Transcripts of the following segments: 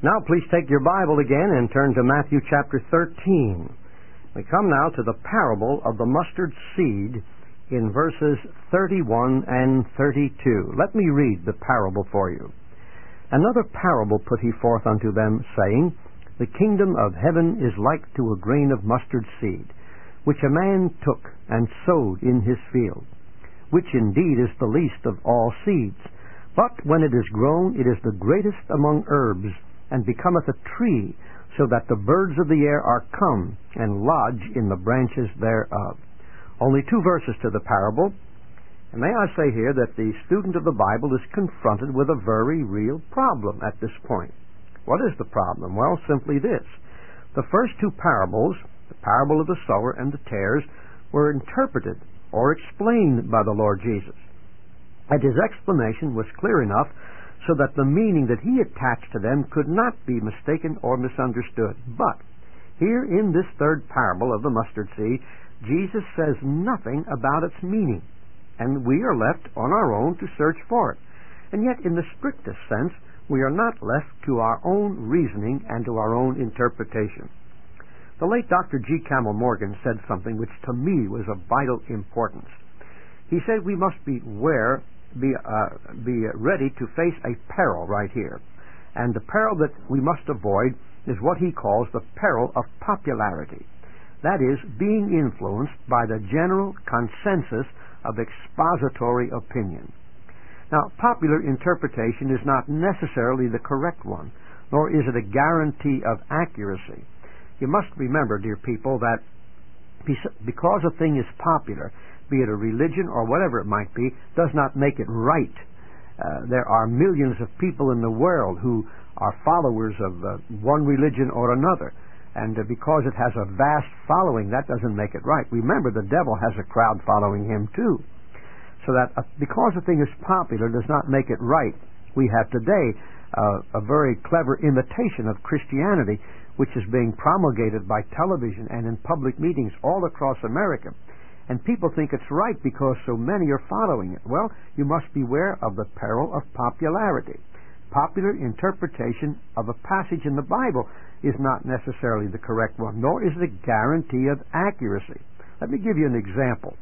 Now please take your Bible again and turn to Matthew chapter 13. We come now to the parable of the mustard seed in verses 31 and 32. Let me read the parable for you. Another parable put he forth unto them, saying, The kingdom of heaven is like to a grain of mustard seed, which a man took and sowed in his field, which indeed is the least of all seeds. But when it is grown, it is the greatest among herbs, and becometh a tree, so that the birds of the air are come and lodge in the branches thereof. Only 2 verses to the parable. And may I say here that the student of the Bible is confronted with a very real problem at this point. What is the problem? Well, simply this. The first 2 parables, the parable of the sower and the tares, were interpreted or explained by the Lord Jesus. And his explanation was clear enough so that the meaning that he attached to them could not be mistaken or misunderstood. But here in this 3rd parable of the mustard seed, Jesus says nothing about its meaning, and we are left on our own to search for it. And yet, in the strictest sense, we are not left to our own reasoning and to our own interpretation. The late Dr. G. Campbell Morgan said something which to me was of vital importance. He said we must be ready to face a peril right here. And the peril that we must avoid is what he calls the peril of popularity. That is, being influenced by the general consensus of expository opinion. Now, popular interpretation is not necessarily the correct one, nor is it a guarantee of accuracy. You must remember, dear people, that because a thing is popular, be it a religion or whatever it might be, does not make it right. There are millions of people in the world who are followers of one religion or another. And because it has a vast following, that doesn't make it right. Remember, the devil has a crowd following him too. So that because a thing is popular does not make it right. We have today a very clever imitation of Christianity, which is being promulgated by television and in public meetings all across America. And people think it's right because so many are following it. Well, you must beware of the peril of popularity. Popular interpretation of a passage in the Bible is not necessarily the correct one, nor is it a guarantee of accuracy. Let me give you an example.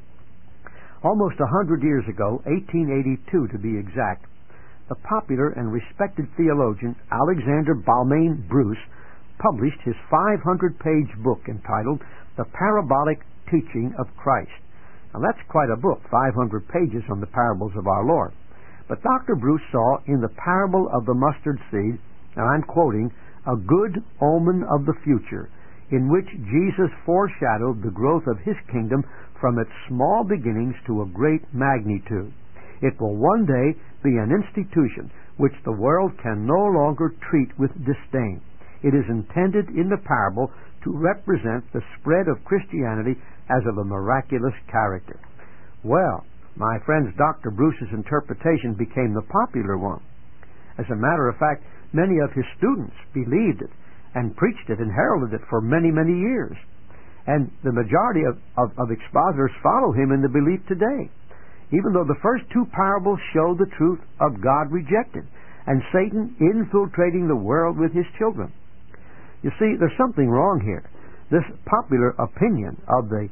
Almost 100 years ago, 1882 to be exact, the popular and respected theologian Alexander Balmain Bruce published his 500-page book entitled The Parabolic Teaching of Christ. Now that's quite a book, 500 pages on the parables of our Lord. But Dr. Bruce saw in the parable of the mustard seed, and I'm quoting, a good omen of the future, in which Jesus foreshadowed the growth of his kingdom from its small beginnings to a great magnitude. It will one day be an institution which the world can no longer treat with disdain. It is intended in the parable to represent the spread of Christianity as of a miraculous character. Well, my friends, Dr. Bruce's interpretation became the popular one. As a matter of fact, many of his students believed it and preached it and heralded it for many, many years. And the majority of expositors follow him in the belief today, even though the first 2 parables show the truth of God rejected and Satan infiltrating the world with his children. You see, there's something wrong here. This popular opinion of the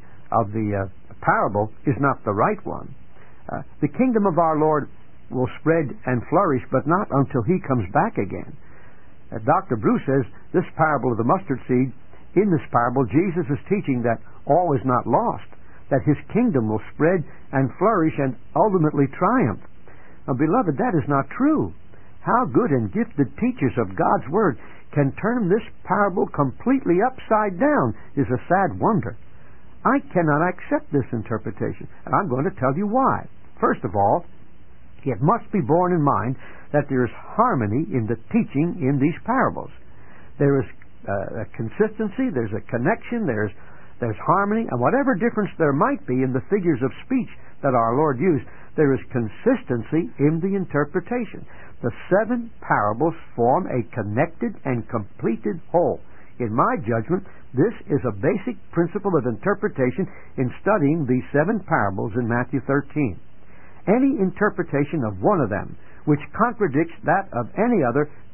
parable is not the right one. The kingdom of our Lord will spread and flourish, but not until he comes back again. Dr. Bruce says this parable of the mustard seed, in this parable, Jesus is teaching that all is not lost, that his kingdom will spread and flourish and ultimately triumph. Now, beloved, that is not true. How good and gifted teachers of God's Word can turn this parable completely upside down is a sad wonder. I cannot accept this interpretation, and I'm going to tell you why. First of all, it must be borne in mind that there is harmony in the teaching in these parables. There is a consistency, there's a connection, there's harmony, and whatever difference there might be in the figures of speech that our Lord used, there is consistency in the interpretation. The 7 parables form a connected and completed whole. In my judgment, this is a basic principle of interpretation in studying these 7 parables in Matthew 13. Any interpretation of one of them which contradicts that of any other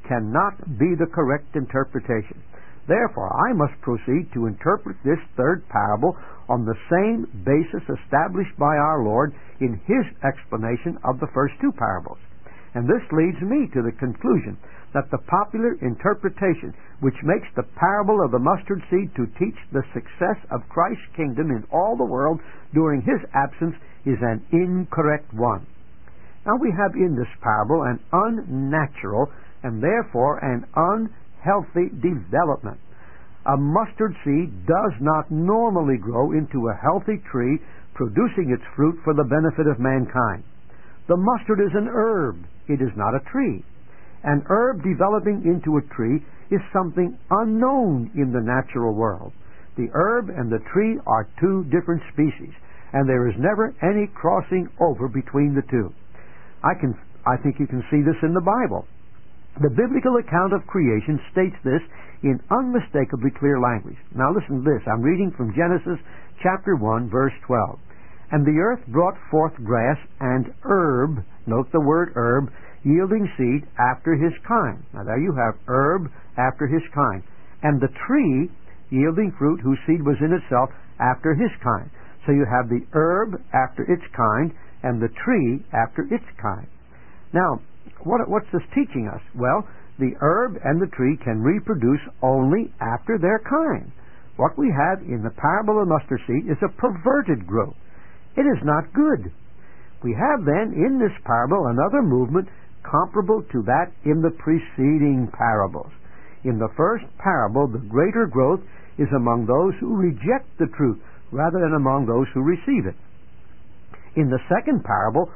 cannot be the correct interpretation. Therefore, I must proceed to interpret this third parable on the same basis established by our Lord in His explanation of the first two parables. And this leads me to the conclusion that the popular interpretation, which makes the parable of the mustard seed to teach the success of Christ's kingdom in all the world during His absence, is an incorrect one. Now we have in this parable an unnatural and therefore an unhealthy development. A mustard seed does not normally grow into a healthy tree producing its fruit for the benefit of mankind. The mustard is an herb. It is not a tree. An herb developing into a tree is something unknown in the natural world. The herb and the tree are two different species, and there is never any crossing over between the two. I think you can see this in the Bible. The biblical account of creation states this in unmistakably clear language. Now listen to this. I'm reading from Genesis chapter 1, verse 12. And the earth brought forth grass and herb, note the word herb, yielding seed after his kind. Now there you have herb after his kind. And the tree yielding fruit whose seed was in itself after his kind. So you have the herb after its kind and the tree after its kind. Now, what's this teaching us? Well, the herb and the tree can reproduce only after their kind. What we have in the parable of the mustard seed is a perverted growth. It is not good. We have then in this parable another movement comparable to that in the preceding parables. In the first parable, the greater growth is among those who reject the truth rather than among those who receive it. In the second parable,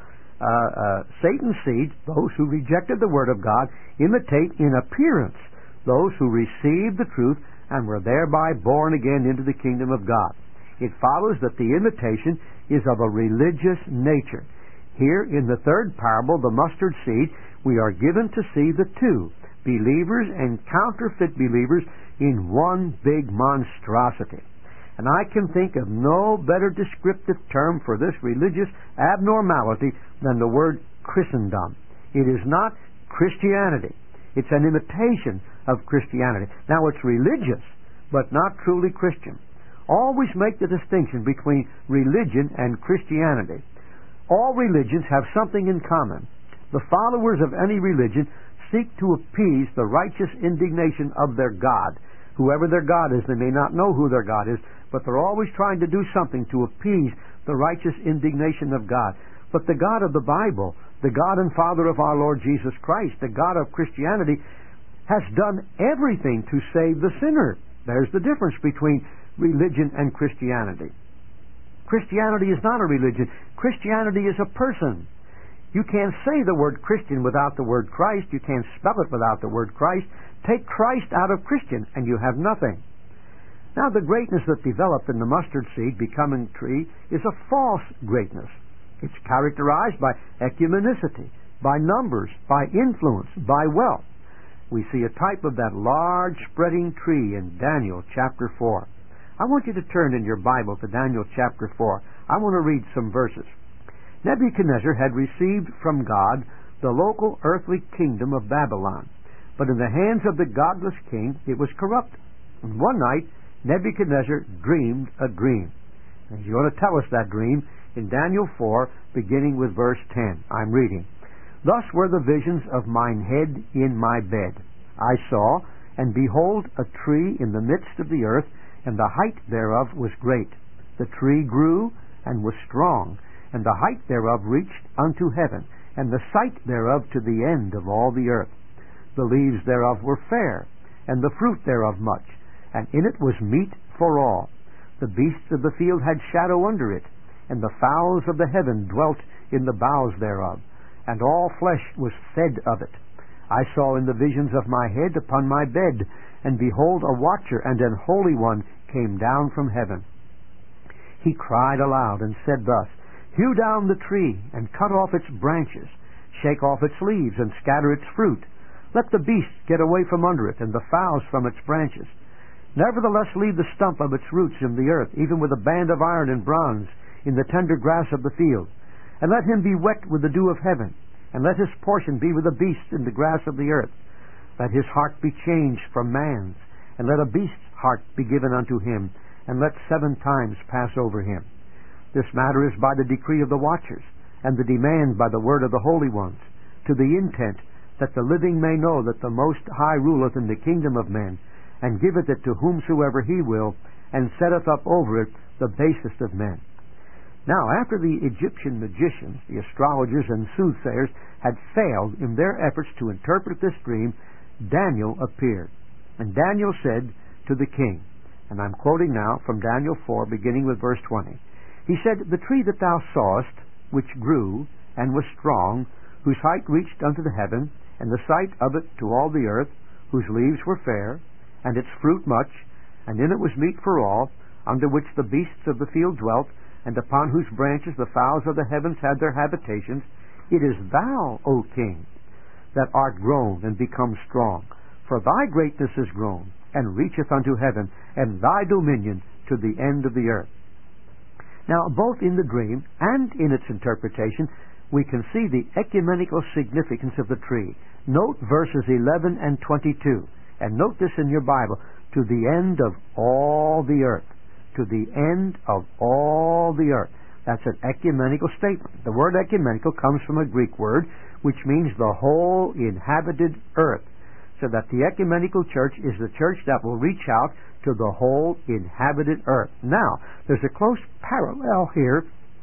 Satan's seed, those who rejected the Word of God, imitate in appearance those who received the truth and were thereby born again into the kingdom of God. It follows that the imitation is of a religious nature. Here in the third parable, the mustard seed, we are given to see the two, believers and counterfeit believers, in one big monstrosity. And I can think of no better descriptive term for this religious abnormality than the word Christendom. It is not Christianity. It's an imitation of Christianity. Now, it's religious, but not truly Christian. Always make the distinction between religion and Christianity. All religions have something in common. The followers of any religion seek to appease the righteous indignation of their God. Whoever their God is, they may not know who their God is, but they're always trying to do something to appease the righteous indignation of God. But the God of the Bible, the God and Father of our Lord Jesus Christ, the God of Christianity, has done everything to save the sinner. There's the difference between religion and Christianity. Christianity is not a religion. Christianity is a person. You can't say the word Christian without the word Christ. You can't spell it without the word Christ. Take Christ out of Christian and you have nothing. Now, the greatness that developed in the mustard seed becoming tree is a false greatness. It's characterized by ecumenicity, by numbers, by influence, by wealth. We see a type of that large spreading tree in Daniel chapter 4. I want you to turn in your Bible to Daniel chapter 4. I want to read some verses. Nebuchadnezzar had received from God the local earthly kingdom of Babylon, but in the hands of the godless king it was corrupt. And one night Nebuchadnezzar dreamed a dream. And he's going to tell us that dream in Daniel 4, beginning with verse 10. I'm reading. Thus were the visions of mine head in my bed. I saw, and behold, a tree in the midst of the earth, and the height thereof was great. The tree grew and was strong, and the height thereof reached unto heaven, and the sight thereof to the end of all the earth. The leaves thereof were fair, and the fruit thereof much, and in it was meat for all. The beasts of the field had shadow under it, and the fowls of the heaven dwelt in the boughs thereof, and all flesh was fed of it. I saw in the visions of my head upon my bed, and behold, a watcher and an holy one came down from heaven. He cried aloud and said thus, Hew down the tree, and cut off its branches, shake off its leaves, and scatter its fruit. Let the beasts get away from under it, and the fowls from its branches. Nevertheless leave the stump of its roots in the earth, even with a band of iron and bronze, in the tender grass of the field. And let him be wet with the dew of heaven, and let his portion be with the beasts in the grass of the earth. Let his heart be changed from man's, and let a beast's heart be given unto him, and let 7 times pass over him. This matter is by the decree of the watchers, and the demand by the word of the holy ones, to the intent that the living may know that the Most High ruleth in the kingdom of men, and giveth it to whomsoever he will, and setteth up over it the basest of men. Now, after the Egyptian magicians, the astrologers and soothsayers, had failed in their efforts to interpret this dream, Daniel appeared. And Daniel said to the king, and I'm quoting now from Daniel 4, beginning with verse 20. He said, "The tree that thou sawest, which grew, and was strong, whose height reached unto the heaven, and the sight of it to all the earth, whose leaves were fair, and its fruit much, and in it was meat for all, under which the beasts of the field dwelt, and upon whose branches the fowls of the heavens had their habitations, it is thou, O king, that art grown and become strong. For thy greatness is grown, and reacheth unto heaven, and thy dominion to the end of the earth." Now, both in the dream and in its interpretation, we can see the ecumenical significance of the tree. Note verses 11 and 22, and note this in your Bible, to the end of all the earth. To the end of all the earth. That's an ecumenical statement. The word ecumenical comes from a Greek word which means the whole inhabited earth. So that the ecumenical church is the church that will reach out to the whole inhabited earth. Now, there's a close parallel here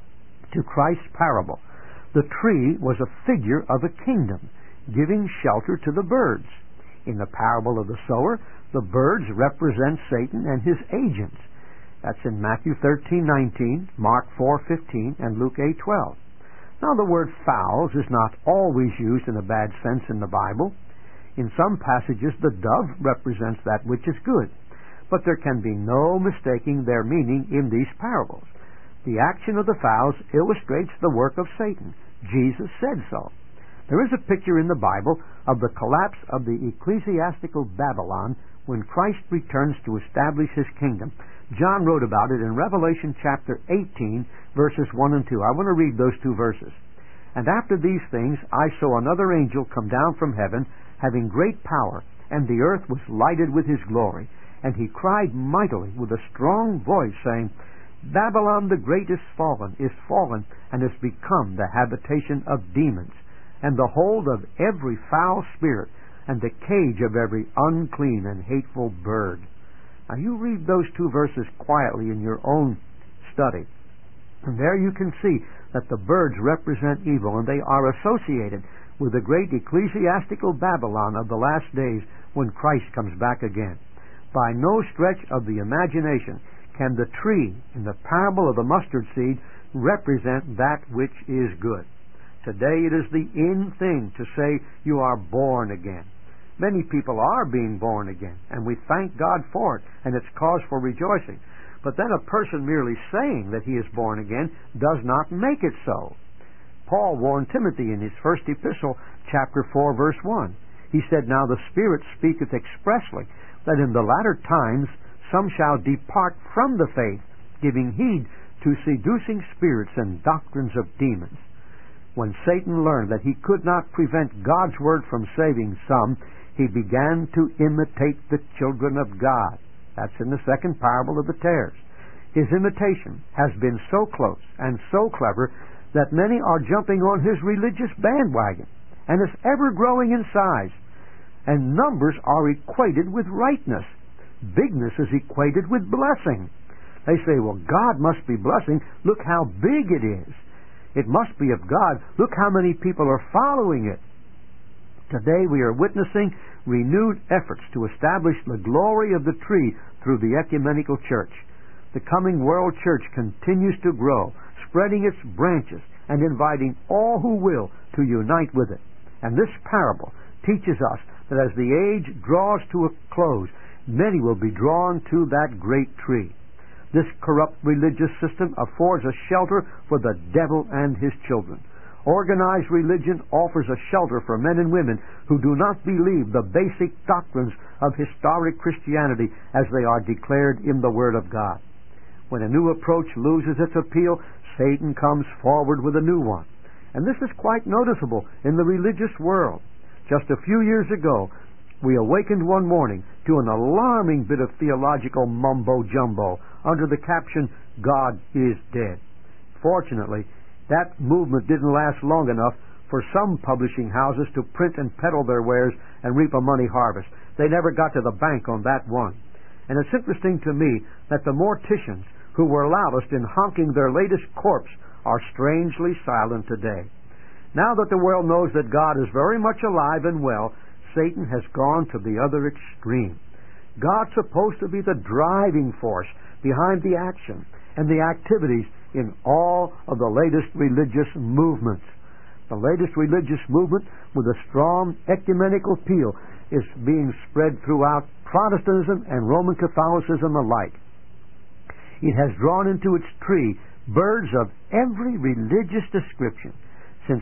to Christ's parable. The tree was a figure of a kingdom, giving shelter to the birds. In the parable of the sower, the birds represent Satan and his agents. That's in Matthew 13:19, Mark 4:15, and Luke 8:12. Now, the word fowls is not always used in a bad sense in the Bible. In some passages, the dove represents that which is good. But there can be no mistaking their meaning in these parables. The action of the fowls illustrates the work of Satan. Jesus said so. There is a picture in the Bible of the collapse of the ecclesiastical Babylon when Christ returns to establish his kingdom. John wrote about it in Revelation chapter 18, verses 1 and 2. I want to read those 2 verses. "And after these things I saw another angel come down from heaven, having great power, and the earth was lighted with his glory. And he cried mightily with a strong voice, saying, Babylon the great is fallen, and has become the habitation of demons, and the hold of every foul spirit, and the cage of every unclean and hateful bird." Now you read those 2 verses quietly in your own study. And there you can see that the birds represent evil, and they are associated with the great ecclesiastical Babylon of the last days when Christ comes back again. By no stretch of the imagination can the tree in the parable of the mustard seed represent that which is good. Today it is the in thing to say you are born again. Many people are being born again, and we thank God for it, and it's cause for rejoicing. But then a person merely saying that he is born again does not make it so. Paul warned Timothy in his first epistle, chapter 4, verse 1. He said, "Now the Spirit speaketh expressly, that in the latter times some shall depart from the faith, giving heed to seducing spirits and doctrines of demons." When Satan learned that he could not prevent God's word from saving some, he began to imitate the children of God. That's in the second parable of the tares. His imitation has been so close and so clever that many are jumping on his religious bandwagon, and it's ever growing in size. And numbers are equated with rightness. Bigness is equated with blessing. They say, well, God must be blessing. Look how big it is. It must be of God. Look how many people are following it. Today we are witnessing renewed efforts to establish the glory of the tree through the ecumenical church. The coming world church continues to grow, spreading its branches and inviting all who will to unite with it. And this parable teaches us that as the age draws to a close, many will be drawn to that great tree. This corrupt religious system affords a shelter for the devil and his children. Organized religion offers a shelter for men and women who do not believe the basic doctrines of historic Christianity as they are declared in the Word of God. When a new approach loses its appeal, Satan comes forward with a new one. And this is quite noticeable in the religious world. Just a few years ago, we awakened one morning to an alarming bit of theological mumbo-jumbo under the caption, "God is dead." Fortunately, that movement didn't last long enough for some publishing houses to print and peddle their wares and reap a money harvest. They never got to the bank on that one. And it's interesting to me that the morticians who were loudest in honking their latest corpse are strangely silent today. Now that the world knows that God is very much alive and well, Satan has gone to the other extreme. God's supposed to be the driving force behind the action and the activities in all of the latest religious movements. The latest religious movement with a strong ecumenical appeal is being spread throughout Protestantism and Roman Catholicism alike. It has drawn into its tree birds of every religious description. Since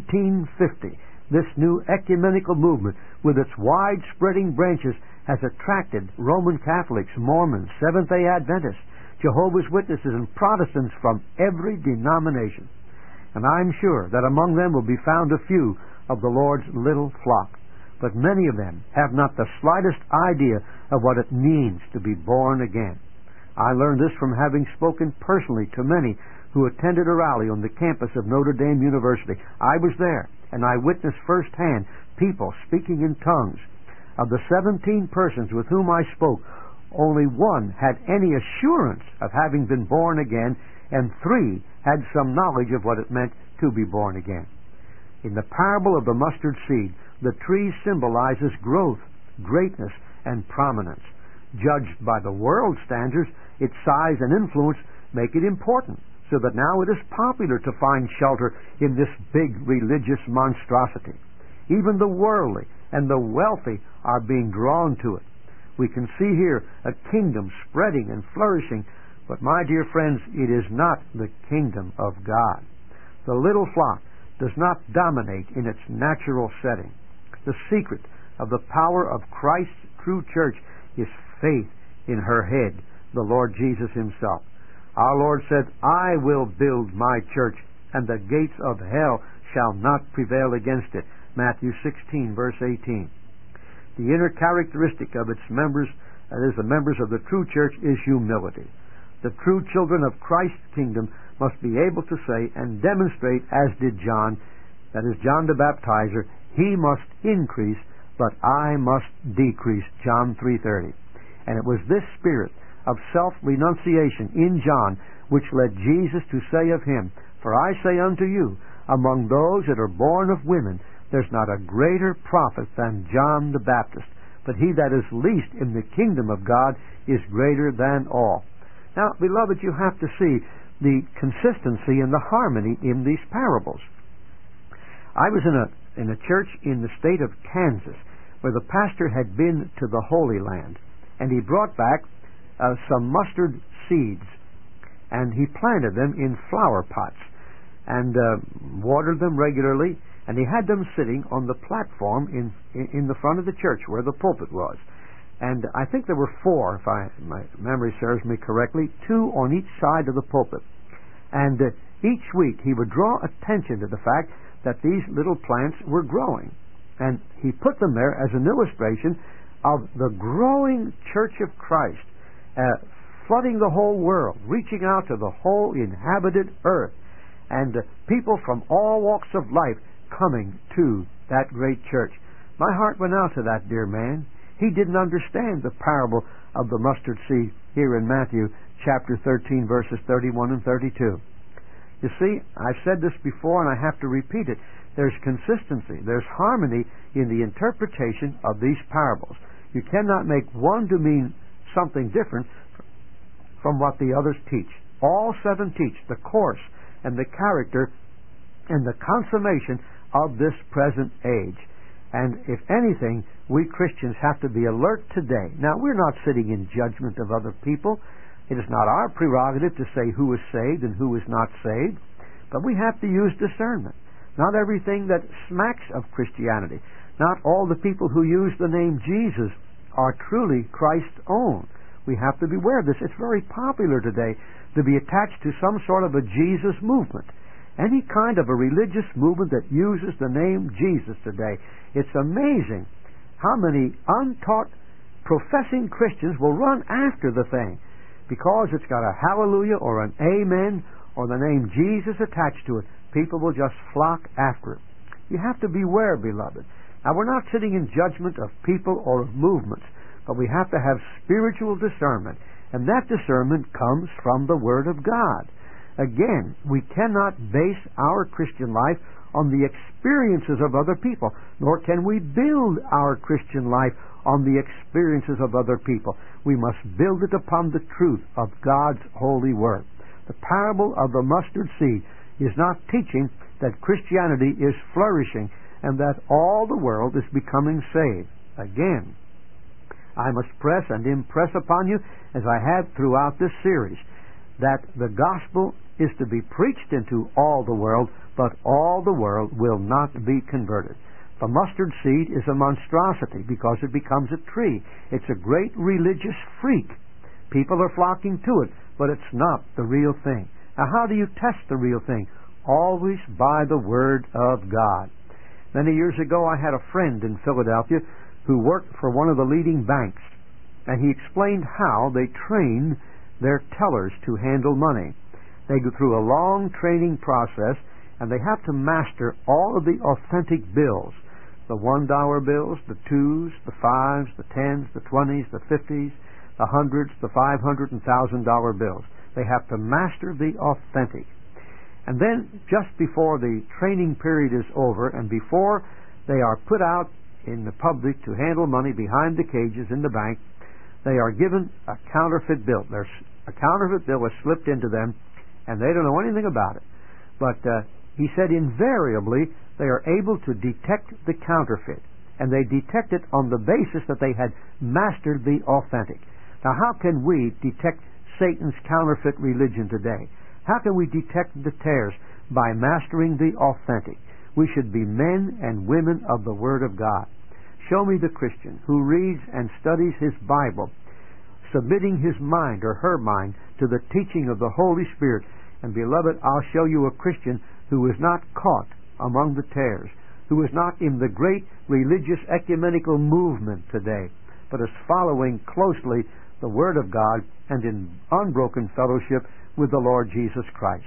1950, this new ecumenical movement, with its wide-spreading branches, has attracted Roman Catholics, Mormons, Seventh-day Adventists, Jehovah's Witnesses, and Protestants from every denomination. And I'm sure that among them will be found a few of the Lord's little flock. But many of them have not the slightest idea of what it means to be born again. I learned this from having spoken personally to many who attended a rally on the campus of Notre Dame University. I was there, and I witnessed firsthand people speaking in tongues. Of the 17 persons with whom I spoke, only one had any assurance of having been born again, and 3 had some knowledge of what it meant to be born again. In the parable of the mustard seed, the tree symbolizes growth, greatness, and prominence. Judged by the world standards, its size and influence make it important, so that now it is popular to find shelter in this big religious monstrosity. Even the worldly and the wealthy are being drawn to it. We can see here a kingdom spreading and flourishing, but my dear friends, it is not the kingdom of God. The little flock does not dominate in its natural setting. The secret of the power of Christ's true church is faith in her head, the Lord Jesus himself. Our Lord said, "I will build my church, and the gates of hell shall not prevail against it." Matthew 16, verse 18. The inner characteristic of its members, that is, the members of the true church, is humility. The true children of Christ's kingdom must be able to say and demonstrate, as did John, that is, John the Baptizer, "He must increase, but I must decrease," John 3:30. And it was this spirit of self-renunciation in John which led Jesus to say of him, "For I say unto you, among those that are born of women, there's not a greater prophet than John the Baptist, but he that is least in the kingdom of God is greater than all." Now, beloved, you have to see the consistency and the harmony in these parables. I was in a church in the state of Kansas where the pastor had been to the Holy Land, and he brought back some mustard seeds, and he planted them in flower pots and watered them regularly, and he had them sitting on the platform in the front of the church where the pulpit was. And I think there were 4, if my memory serves me correctly, 2 on each side of the pulpit. And each week he would draw attention to the fact that these little plants were growing. And he put them there as an illustration of the growing Church of Christ, flooding the whole world, reaching out to the whole inhabited earth, and people from all walks of life coming to that great church. My heart went out to that dear man. He didn't understand the parable of the mustard seed here in Matthew chapter 13, verses 31 and 32. You see, I've said this before and I have to repeat it. There's consistency, there's harmony in the interpretation of these parables. You cannot make one to mean something different from what the others teach. All 7 teach the course and the character and the consummation of this present age. And if anything, we Christians have to be alert today. Now, we're not sitting in judgment of other people. It is not our prerogative to say who is saved and who is not saved. But we have to use discernment. Not everything that smacks of Christianity, not all the people who use the name Jesus are truly Christ's own. We have to beware of this. It's very popular today to be attached to some sort of a Jesus movement. Any kind of a religious movement that uses the name Jesus today. It's amazing how many untaught professing Christians will run after the thing because it's got a hallelujah or an amen or the name Jesus attached to it. People will just flock after it. You have to beware, beloved. Now, we're not sitting in judgment of people or of movements, but we have to have spiritual discernment, and that discernment comes from the Word of God. Again, we cannot base our Christian life on the experiences of other people, nor can we build our Christian life on the experiences of other people. We must build it upon the truth of God's holy Word. The parable of the mustard seed is not teaching that Christianity is flourishing and that all the world is becoming saved. Again, I must press and impress upon you, as I have throughout this series, that the gospel is to be preached into all the world, but all the world will not be converted. The mustard seed is a monstrosity because it becomes a tree. It's a great religious freak. People are flocking to it, but it's not the real thing. Now, how do you test the real thing? Always by the Word of God. Many years ago, I had a friend in Philadelphia who worked for one of the leading banks, and he explained how they train their tellers to handle money. They go through a long training process, and they have to master all of the authentic bills. The $1 bills, the 2s, the 5s, the 10s, the 20s, the 50s, the 100s, the $500 and $1,000 bills. They have to master the authentic. And then, just before the training period is over, and before they are put out in the public to handle money behind the cages in the bank, they are given a counterfeit bill. A counterfeit bill is slipped into them, and they don't know anything about it. But he said invariably they are able to detect the counterfeit, and they detect it on the basis that they had mastered the authentic. Now, how can we detect Satan's counterfeit religion today? How can we detect the tares? By mastering the authentic. We should be men and women of the Word of God. Show me the Christian who reads and studies his Bible, submitting his mind or her mind to the teaching of the Holy Spirit. And beloved, I'll show you a Christian who is not caught among the tares, who is not in the great religious ecumenical movement today, but is following closely the Word of God and in unbroken fellowship with the Lord Jesus Christ.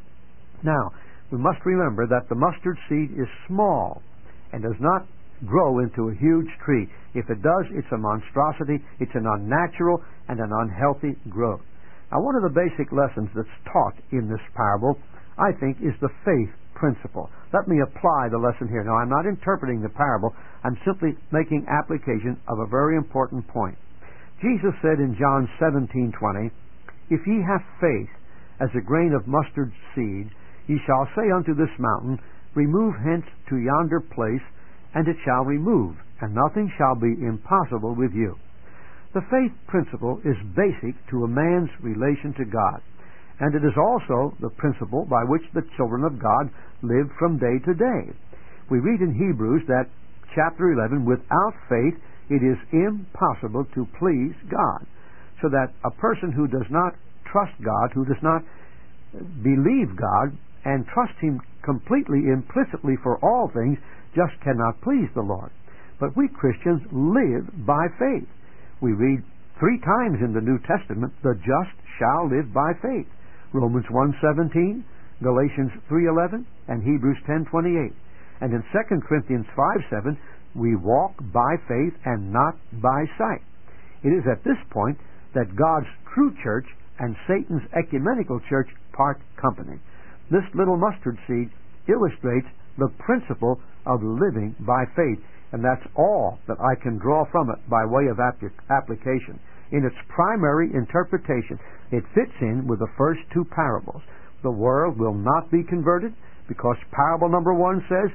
Now, we must remember that the mustard seed is small and does not grow into a huge tree. If it does, it's a monstrosity, it's an unnatural and an unhealthy growth. Now, one of the basic lessons that's taught in this parable, I think, is the faith principle. Let me apply the lesson here. Now, I'm not interpreting the parable. I'm simply making application of a very important point. Jesus said in John 17:20, "If ye have faith as a grain of mustard seed, ye shall say unto this mountain, Remove hence to yonder place, and it shall remove, and nothing shall be impossible with you." The faith principle is basic to a man's relation to God, and it is also the principle by which the children of God live from day to day. We read in Hebrews that, chapter 11, without faith it is impossible to please God. So that a person who does not trust God, who does not believe God, and trust Him completely, implicitly for all things, just cannot please the Lord. But we Christians live by faith. We read 3 times in the New Testament, the just shall live by faith. Romans 1:17, Galatians 3:11, and Hebrews 10:28. And in 2 Corinthians 5:7, we walk by faith and not by sight. It is at this point that God's true church and Satan's ecumenical church part company. This little mustard seed illustrates the principle of living by faith, and that's all that I can draw from it by way of application. In its primary interpretation, it fits in with the first 2 parables. The world will not be converted because parable number 1 says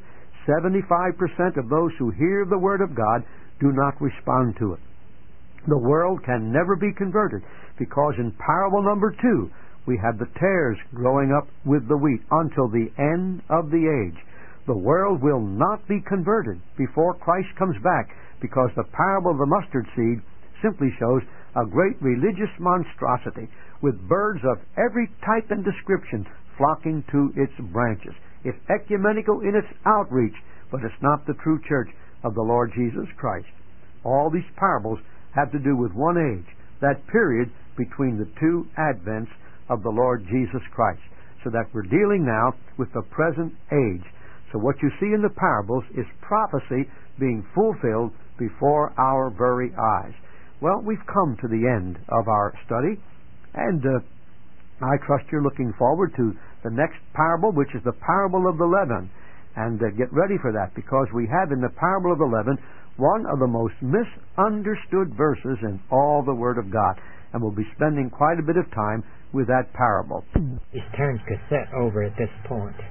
75% of those who hear the Word of God do not respond to it. The world can never be converted because in parable number 2 we have the tares growing up with the wheat until the end of the age. The world will not be converted before Christ comes back because the parable of the mustard seed simply shows a great religious monstrosity with birds of every type and description flocking to its branches. It's ecumenical in its outreach, but it's not the true church of the Lord Jesus Christ. All these parables have to do with one age, that period between the two advents of the Lord Jesus Christ. So that we're dealing now with the present age. So what you see in the parables is prophecy being fulfilled before our very eyes. Well, we've come to the end of our study, and I trust you're looking forward to the next parable, which is the parable of the leaven. And get ready for that, because we have in the parable of the leaven one of the most misunderstood verses in all the Word of God. And we'll be spending quite a bit of time with that parable. He's turned cassette over at this point.